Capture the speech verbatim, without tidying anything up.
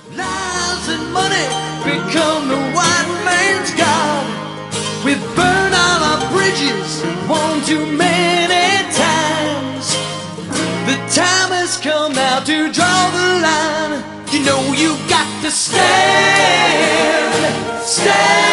Lies and money become the white man's god. We've burned all our bridges one too many times. The time has come now to draw the line. You know you got to stand, stand.